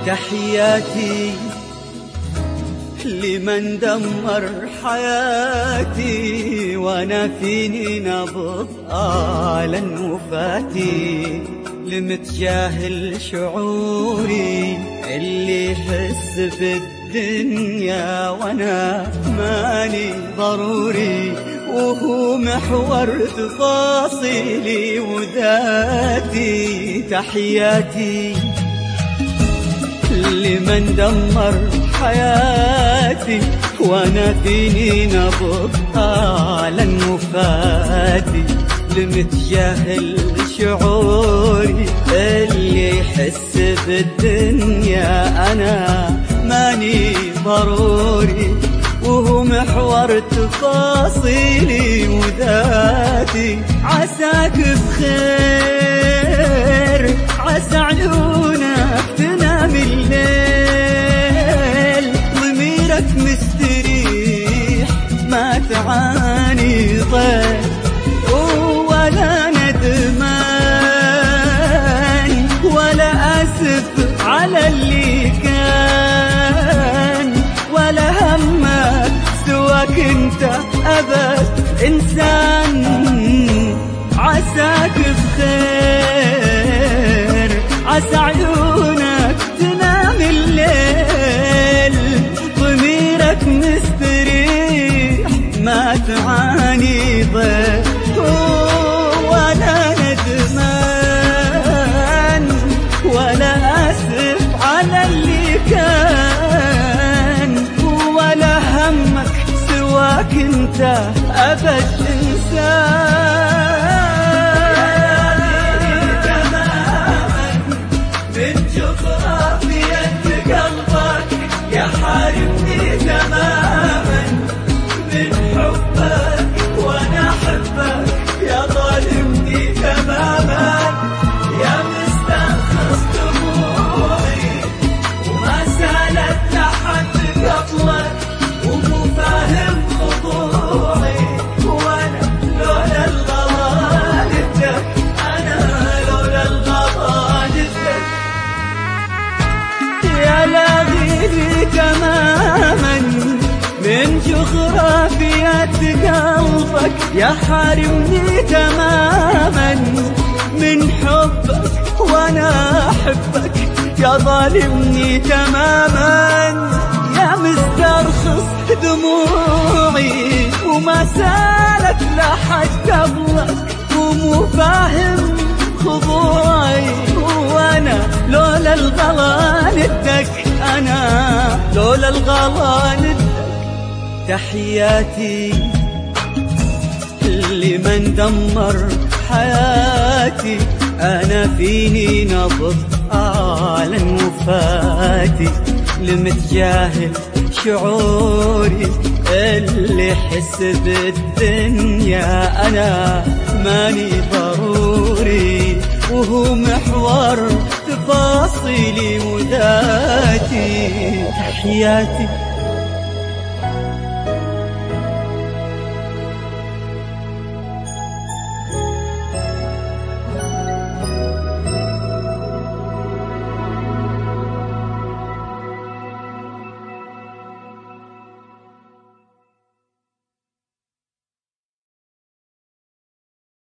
تحياتي لمن دمر حياتي وانا فيني نبض آلًا وفاتي، لمتجاهل شعوري اللي يحس بالدنيا وانا ماني ضروري، وهو محور تفاصيلي وذاتي. تحياتي لمن دمر حياتي وانا فيني نبض آلًا وفاتي، لمتجاهل شعوري اللي يحس بالدنيا انا ماني ضروري، وهو محور تفاصيلي وذاتي. عساك بخير، عسى عيونك تنام الليل، ضميرك مستريح ما تعاني ضيل ولا ندمان ولا أسف على اللي كان، ولا همك سواك انت أبد إنسان. عساك بخير، عسى عيونك تنام الليل، ضميرك مستريح ما تعاني ضيل ولا ندمان ولا أسف على اللي كان، ولا همك سواك انت أبد إنسان. من جغرافية قلبك يا حارمني تماما من حبك، وانا احبك يا ظالمني تماما، يا مستنقص دموعي وما سالت لحد قبلك، ومو فاهم خضوعي، وانا لولا الغلا لدك، انا لولا الغلا لدك. يا لاغيني تماما من جغرافية قلبك، يا حارمني تماما من حبك، وانا احبك يا ظالمني تماما، يا مسترخص دموعي وما سالت لحد قبلك، ومو فاهم خضوعي، وانا لولا الغلا ندك، انا لولا الغلا ندك. تحياتي لمن دمر حياتي انا فيني نبض آلًا وفاتي، لمتجاهل شعوري اللي يحس بالدنيا انا ماني ضروري، وهو محور تفاصيلي وذاتي. تحياتي